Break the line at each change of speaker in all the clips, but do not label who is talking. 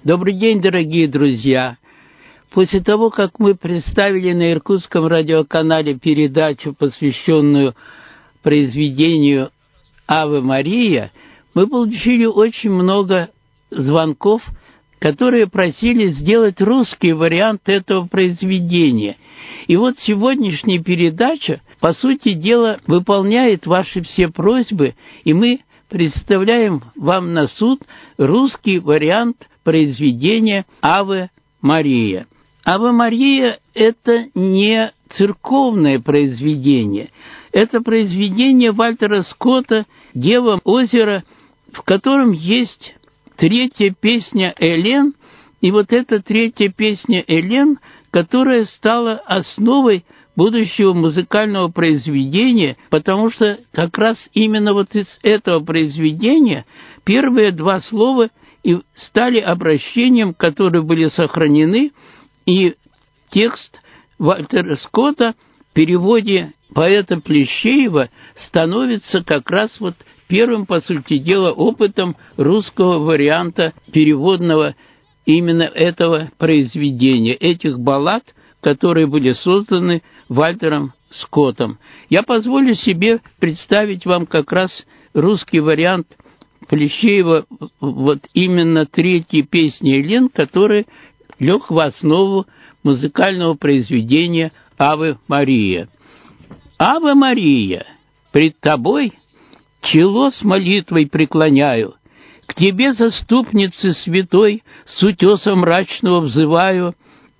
Добрый день, дорогие друзья! После того, как мы представили на Иркутском радиоканале передачу, посвященную произведению «Аве Мария», мы получили очень много звонков, которые просили сделать русский вариант этого произведения. И вот сегодняшняя передача, по сути дела, выполняет ваши все просьбы, и мы представляем вам на суд русский вариант произведения «Аве Мария». «Аве Мария» — это не церковное произведение. Это произведение Вальтера Скотта «Дева озера», в котором есть третья песня «Элен», и вот эта третья песня «Элен», которая стала основой будущего музыкального произведения, потому что как раз именно вот из этого произведения первые два слова и стали обращением, которые были сохранены, и текст Вальтера Скотта в переводе поэта Плещеева становится как раз вот первым, по сути дела, опытом русского варианта переводного именно этого произведения, этих баллад, которые были созданы Вальтером Скоттом. Я позволю себе представить вам как раз русский вариант Плещеева, вот именно третьей песни «Элен», который лег в основу музыкального произведения «Аве Мария». «Аве Мария, пред тобой чело с молитвой преклоняю, к тебе, заступнице святой, с утеса мрачного взываю,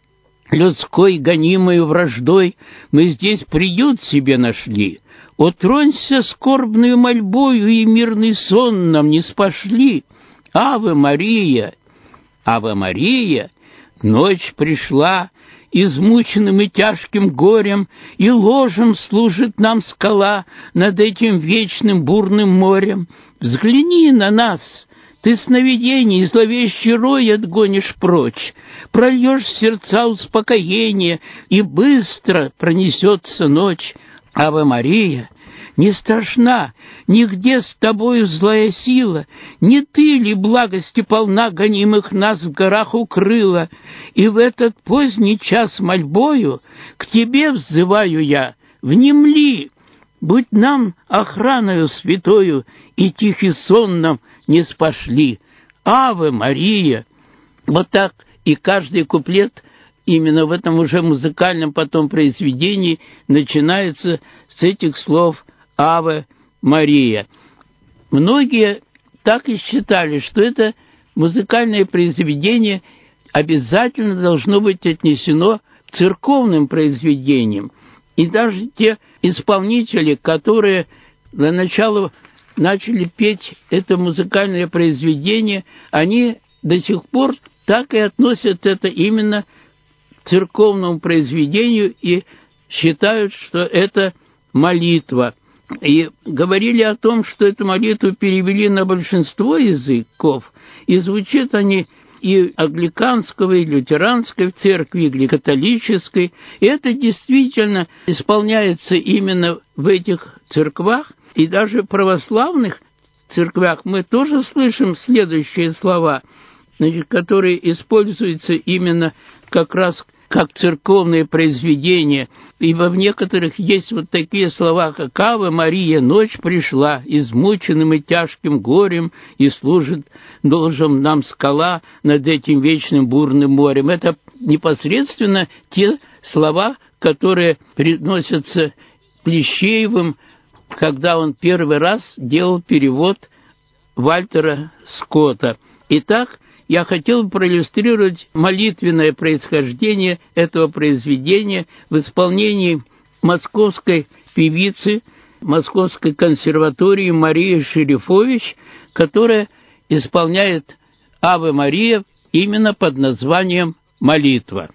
людской гонимою враждой мы здесь приют себе нашли. О, тронься скорбную мольбою, и мирный сон нам не спошли. Аве Мария, Аве Мария, ночь пришла, измученным и тяжким горем, и ложем служит нам скала над этим вечным бурным морем. Взгляни на нас, ты сновидений зловещий рой отгонишь прочь, прольешь в сердца успокоение, и быстро пронесется ночь. Аве Мария, не страшна нигде с тобою злая сила, не ты ли благости полна гонимых нас в горах укрыла, и в этот поздний час мольбою к тебе взываю я, внемли, будь нам охраною святою, и тихий сон нам не спошли. Аве Мария. Вот так и каждый куплет именно в этом уже музыкальном потом произведении начинается с этих слов «Аве Мария». Многие так и считали, что это музыкальное произведение обязательно должно быть отнесено к церковным произведениям. И даже те исполнители, которые для начала начали петь это музыкальное произведение, они до сих пор так и относят это именно к церковному произведению и считают, что это молитва. И говорили о том, что эту молитву перевели на большинство языков, и звучат они и англиканской, и лютеранской церкви, и католической. И это действительно исполняется именно в этих церквах, и даже в православных церквях мы тоже слышим следующие слова, значит, которые используются именно как раз как церковные произведения. Ибо в некоторых есть вот такие слова, как «Аве Мария, ночь пришла, измученным и тяжким горем, и служит должен нам скала над этим вечным бурным морем». Это непосредственно те слова, которые приносятся Плещеевым, когда он первый раз делал перевод Вальтера Скотта. Итак, я хотел бы проиллюстрировать молитвенное происхождение этого произведения в исполнении московской певицы Московской консерватории Марии Шерифович, которая исполняет «Аве Мария» именно под названием «Молитва».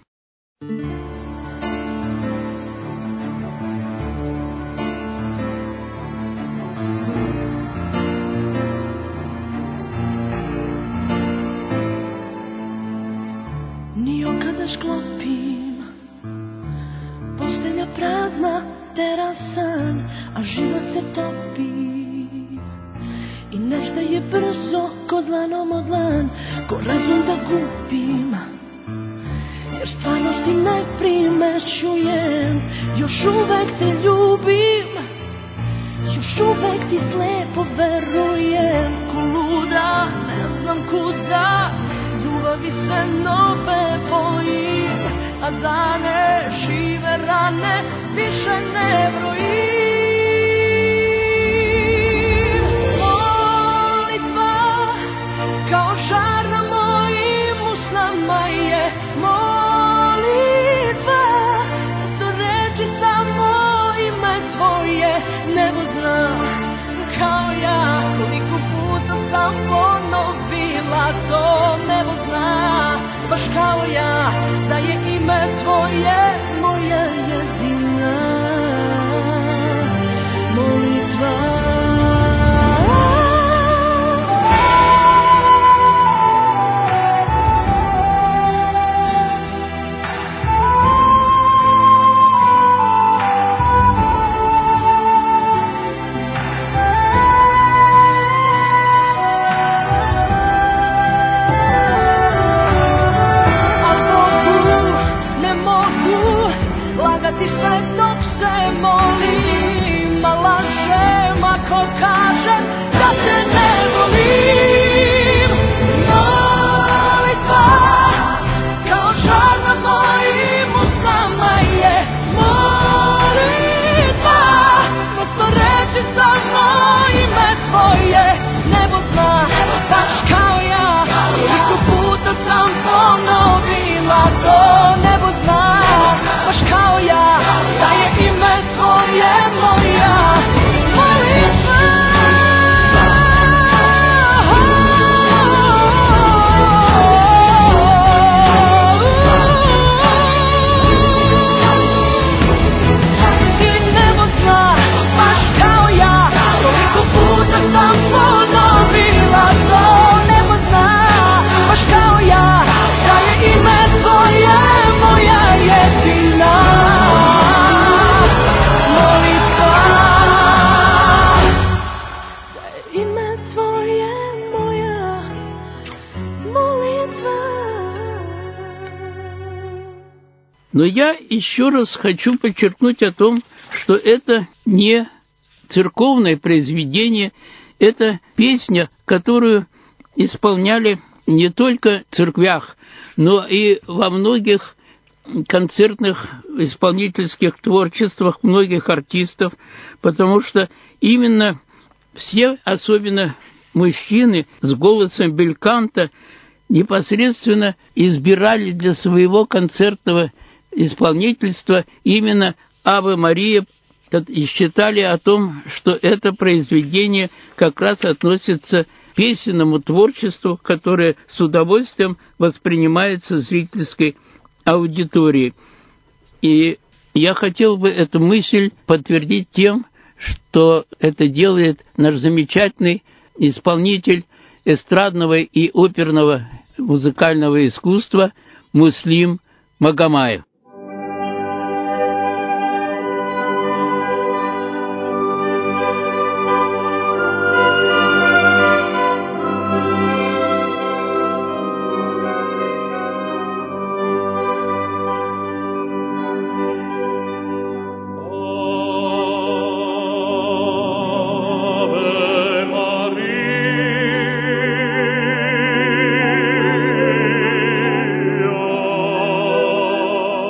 Sklopim, postelja prazna, teraz san, a život se topi. i nestaje brzo ko dlanom od dlan, ko razum da gubim, jer stvarnosti ne primećujem. Još uvek te ljubim, još uvek ti slepo verujem, ko luda ne znam kuda, ljubavi se nove bojim, a dane žive rane više ne brojim. Molitva kao žar na mojim usnama je molitva, mesto reči samo ime tvoje. Nebo zna kao ja koliko puta sam ponovila to. Nebo zna baš kao ja da je ime tvoje moja jedina molitva. Lagati sve dok se molim, a lažem ako kažem da te ne volim. Molitva kao žar na mojim usnama je molitva, mesto reči samo ime tvoje. Nebo zna baš kao ja koliko puta sam ponovila to. Nebo zna baš kao ja da je ime tvoje moja molitva. I nebo zna baš kao ja koliko puta sam ponovila to. Nebo zna baš kao ja da je ime tvoje moja jedina molitva. Da je ime tvoje moja молитва.
Но я еще раз хочу подчеркнуть о том, что это не церковное произведение, это песня, которую исполняли не только в церквях, но и во многих концертных исполнительских творчествах многих артистов, потому что именно все, особенно мужчины с голосом бельканта, непосредственно избирали для своего концертного исполнительства именно «Аве Мария» и считали о том, что это произведение как раз относится к песенному творчеству, которое с удовольствием воспринимается зрительской аудиторией. И я хотел бы эту мысль подтвердить тем, что это делает наш замечательный исполнитель эстрадного и оперного музыкального искусства Муслим Магомаев.
Ave Maria.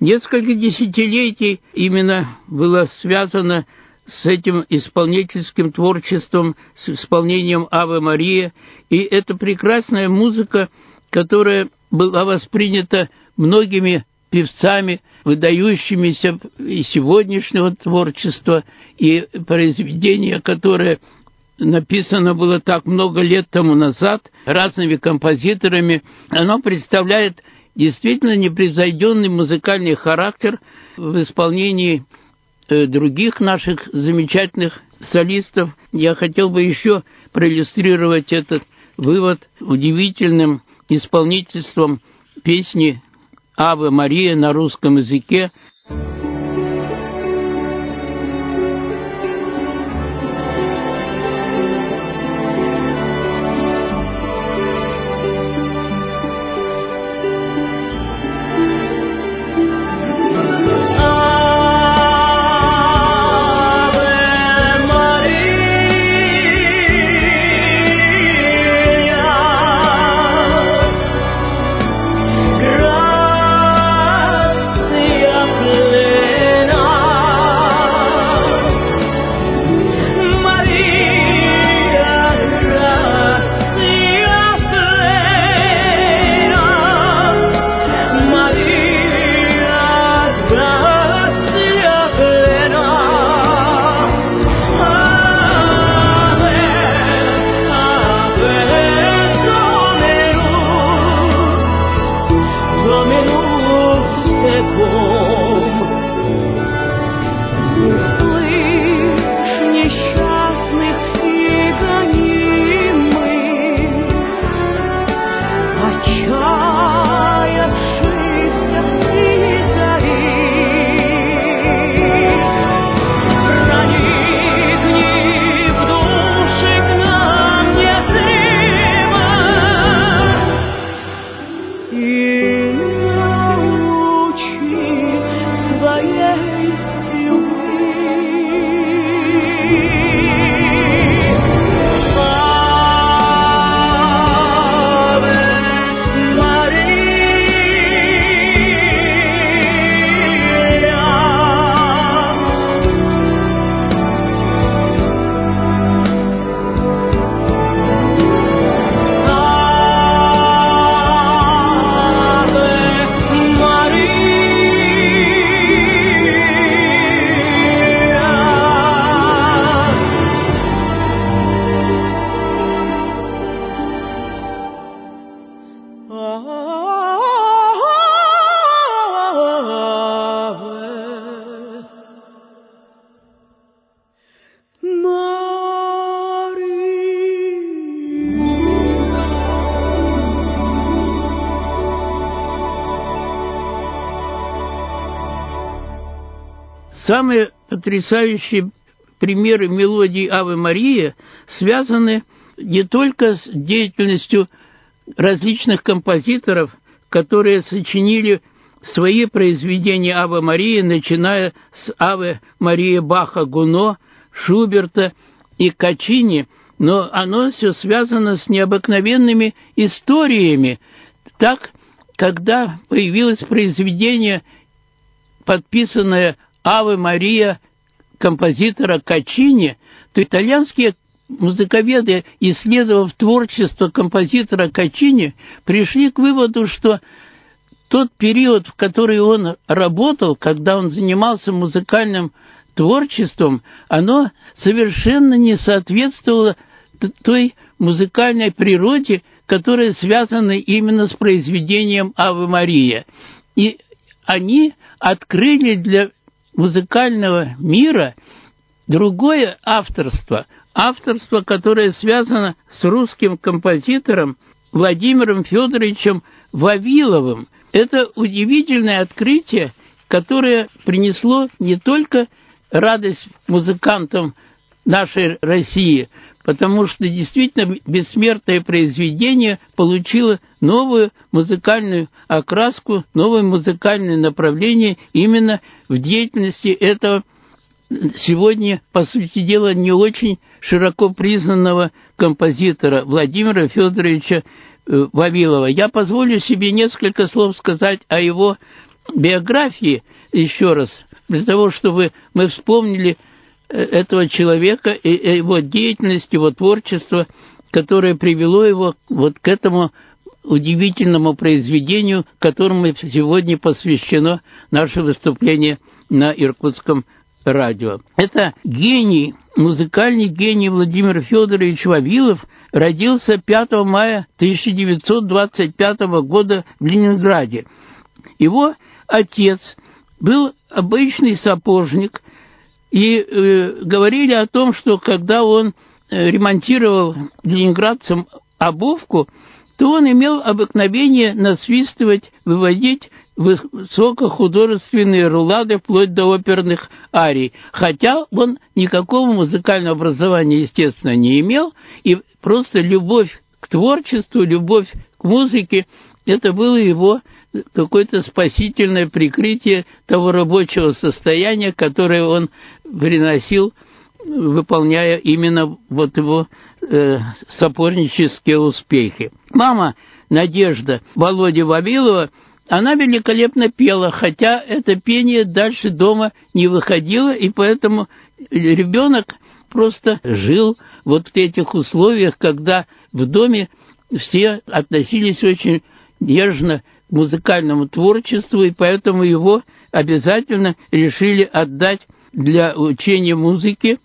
Несколько десятилетий именно было связано с этим исполнительским творчеством, с исполнением «Аве Мария». И это прекрасная музыка, которая была воспринята многими певцами, выдающимися и сегодняшнего творчества, и произведение, которое написано было так много лет тому назад разными композиторами, оно представляет действительно непревзойденный музыкальный характер в исполнении других наших замечательных солистов. Я хотел бы еще проиллюстрировать этот вывод удивительным исполнительством песни «Аве Мария» на русском языке. Самые потрясающие примеры мелодии «Аве Мария» связаны не только с деятельностью различных композиторов, которые сочинили свои произведения «Аве Мария», начиная с «Аве Мария» Баха, Гуно, Шуберта и Качини, но оно все связано с необыкновенными историями. Так, когда появилось произведение, подписанное «Аве Мария» композитора Качини, то итальянские музыковеды, исследовав творчество композитора Качини, пришли к выводу, что тот период, в который он работал, когда он занимался музыкальным творчеством, оно совершенно не соответствовало той музыкальной природе, которая связана именно с произведением «Аве Мария». И они открыли для музыкального мира другое авторство, которое связано с русским композитором Владимиром Федоровичем Вавиловым. Это удивительное открытие, которое принесло не только радость музыкантам нашей России, потому что действительно бессмертное произведение получило новую музыкальную окраску, новое музыкальное направление именно в деятельности этого сегодня, по сути дела, не очень широко признанного композитора Владимира Федоровича Вавилова. Я позволю себе несколько слов сказать о его биографии еще раз, для того, чтобы мы вспомнили этого человека и его деятельность, его творчество, которое привело его вот к этому удивительному произведению, которому сегодня посвящено наше выступление на Иркутском радио. Это гений, музыкальный гений Владимир Федорович Вавилов родился 5 мая 1925 года в Ленинграде. Его отец был обычный сапожник, и говорили о том, что когда он ремонтировал ленинградцам обувку, то он имел обыкновение насвистывать, выводить высокохудожественные рулады вплоть до оперных арий. Хотя он никакого музыкального образования, естественно, не имел, и просто любовь к творчеству, любовь к музыке – это было его какое-то спасительное прикрытие того рабочего состояния, которое он приносил, выполняя именно вот его сапожнические успехи. Мама Надежда Володи Вавилова, она великолепно пела, хотя это пение дальше дома не выходило, и поэтому ребенок просто жил вот в этих условиях, когда в доме все относились очень нежно к музыкальному творчеству, и поэтому его обязательно решили отдать для учения музыки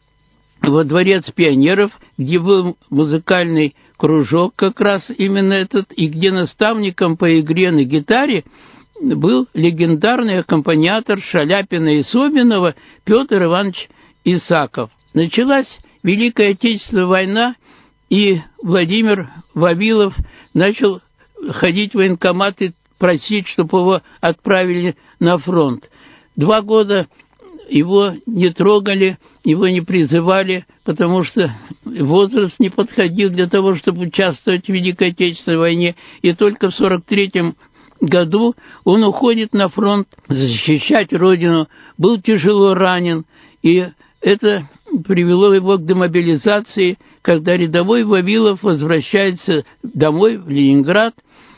во Дворец пионеров, где был музыкальный кружок как раз именно этот, и где наставником по игре на гитаре был легендарный аккомпаниатор Шаляпина и Собинова Петр Иванович Исаков. Началась Великая Отечественная война, и Владимир Вавилов начал ходить в военкоматы, просить, чтобы его отправили на фронт. 2 года его не трогали, его не призывали, потому что возраст не подходил для того, чтобы участвовать в Великой Отечественной войне. И только в 1943 году он уходит на фронт защищать Родину, был тяжело ранен, и это привело его к демобилизации, когда рядовой Вавилов возвращается домой, в Ленинград,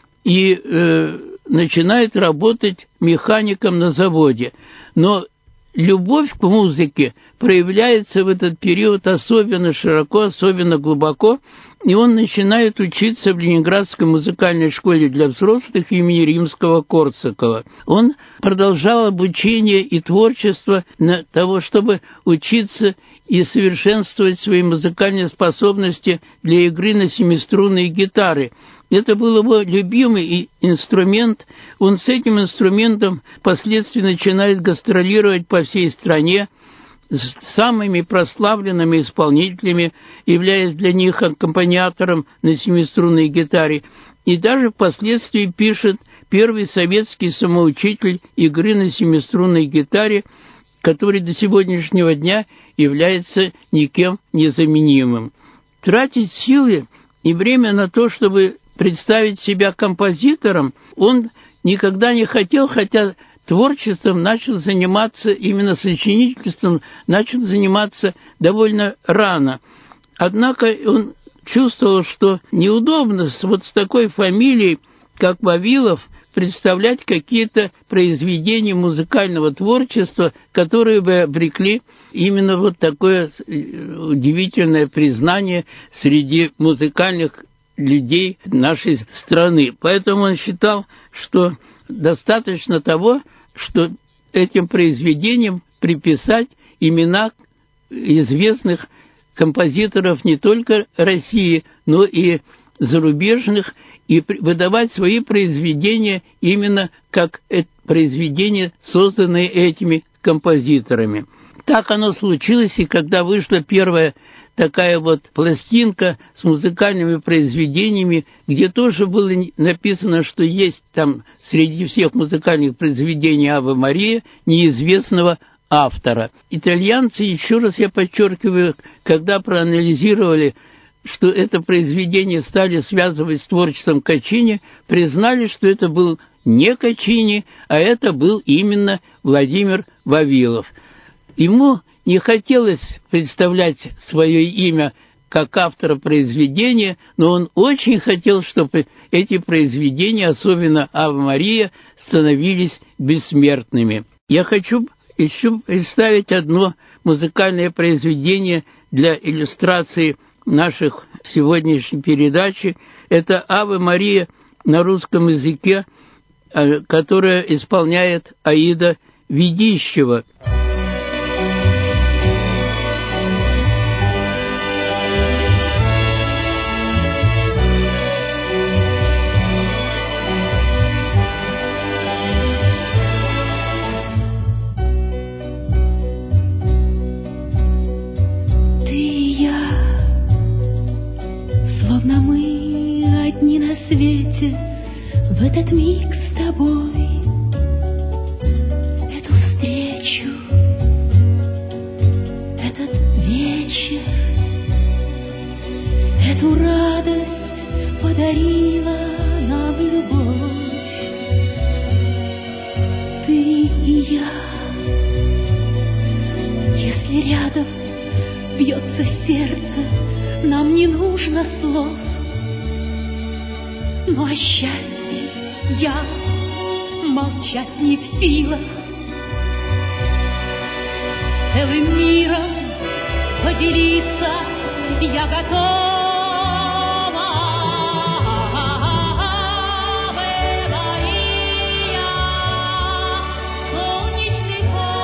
и начинает работать механиком на заводе. Но любовь к музыке проявляется в этот период особенно широко, особенно глубоко, и он начинает учиться в Ленинградской музыкальной школе для взрослых имени Римского-Корсакова. Он продолжал обучение и творчество для того, чтобы учиться и совершенствовать свои музыкальные способности для игры на семиструнной гитаре. Это был его любимый инструмент. Он с этим инструментом впоследствии начинает гастролировать по всей стране с самыми прославленными исполнителями, являясь для них аккомпаниатором на семиструнной гитаре. И даже впоследствии пишет первый советский самоучитель игры на семиструнной гитаре, который до сегодняшнего дня является никем незаменимым. Тратить силы и время на то, чтобы представить себя композитором, он никогда не хотел, хотя творчеством начал заниматься, именно сочинительством начал заниматься довольно рано. Однако он чувствовал, что неудобно вот с такой фамилией, как Вавилов, представлять какие-то произведения музыкального творчества, которые бы обрекли именно вот такое удивительное признание среди музыкальных людей нашей страны. Поэтому он считал, что достаточно того, что этим произведениям приписать имена известных композиторов не только России, но и зарубежных, и выдавать свои произведения именно как произведения, созданные этими композиторами. Так оно случилось, и когда вышла первая такая вот пластинка с музыкальными произведениями, где тоже было написано, что есть там среди всех музыкальных произведений «Аве Мария» неизвестного автора. Итальянцы, еще раз я подчеркиваю, когда проанализировали, что это произведение стали связывать с творчеством Качини, признали, что это был не Качини, а это был именно Владимир Вавилов. Ему не хотелось представлять свое имя как автора произведения, но он очень хотел, чтобы эти произведения, особенно «Аве Мария», становились бессмертными. Я хочу еще представить одно музыкальное произведение для иллюстрации наших сегодняшней передачи. Это «Аве Мария» на русском языке, которое исполняет Аида Ведищева.
Словно мы одни на свете в этот миг с тобой, эту встречу, этот вечер, эту радость подарила нам любовь. Ты и я, если рядом бьется сердце, нам не нужно слов, но о счастье я молчать не в силах. Целым миром поделиться я готова. Аве Мария, солнечный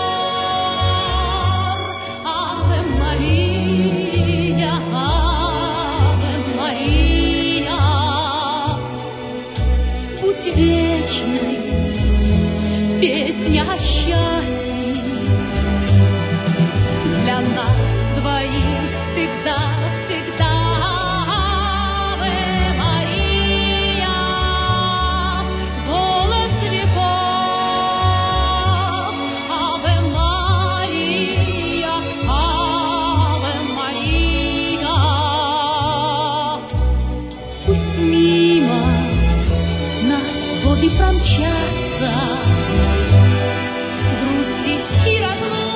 хор, Аве Мария, Аве Мария, будь вечной песня о счастье для нас двоих всегда, всегда. Аве Мария, голос веков. Аве Мария, Аве Мария. Пусть мимо нас годы промчатся, грусти и разлука.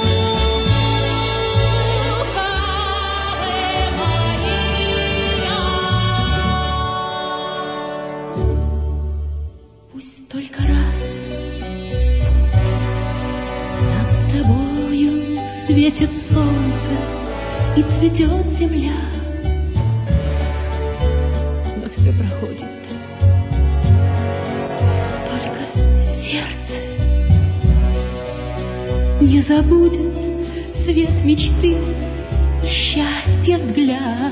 Аве Мария. Пусть только раз нам с тобою светит солнце и цветет земля, но все проходит, только сердце не забудет свет мечты, счастья взгляд.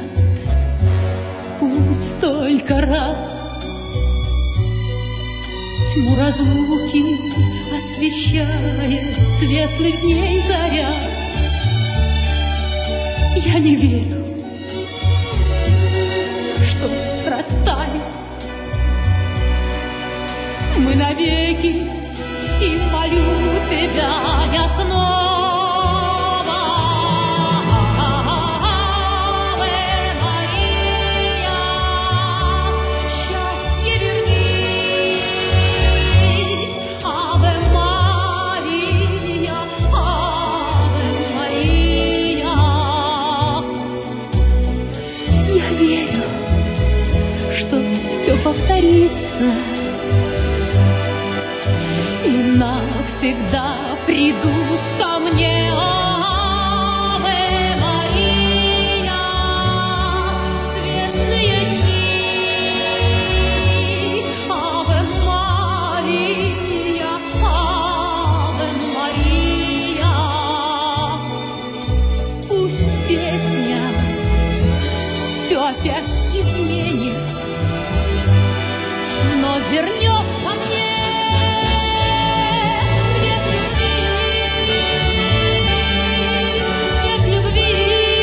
Пусть только раз тьму разлуки освещает светлых дней заря. Я не верю, что расстались мы навеки, и молю тебя я снова. Аве Мария, счастье верни. Аве Мария, Аве Мария. Я верю, что все повторится, и навсегда придут ко мне. Аве Мария, светлые дни. Аве Мария, Аве Мария. Пусть песня все опять изменит, но вернется мне свет любви.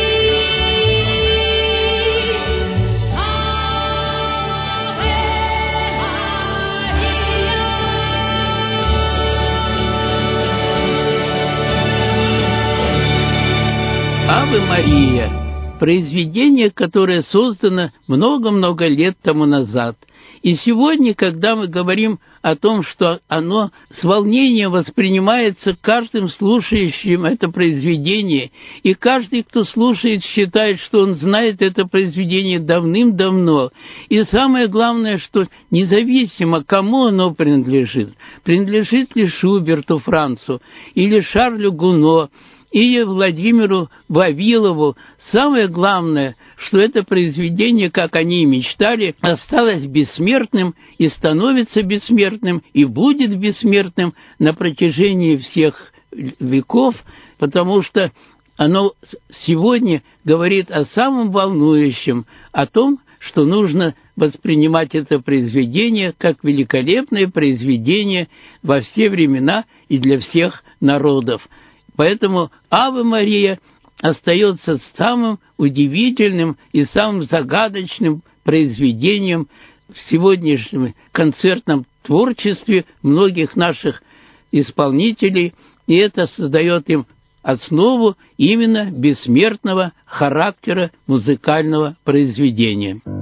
«Аве Мария» – произведение, которое создано много-много лет тому назад И сегодня, когда мы говорим о том, что оно с волнением воспринимается каждым слушающим это произведение, и каждый, кто слушает, считает, что он знает это произведение давным-давно. И самое главное, что независимо, кому оно принадлежит ли Шуберту Францу, или Шарлю Гуно, или Владимиру Вавилову, самое главное, что это произведение, как они и мечтали, осталось бессмертным и становится бессмертным, и будет бессмертным на протяжении всех веков, потому что оно сегодня говорит о самом волнующем, о том, что нужно воспринимать это произведение как великолепное произведение во все времена и для всех народов. Поэтому «Аве Мария» остается самым удивительным и самым загадочным произведением в сегодняшнем концертном творчестве многих наших исполнителей, и это создает им основу именно бессмертного характера музыкального произведения.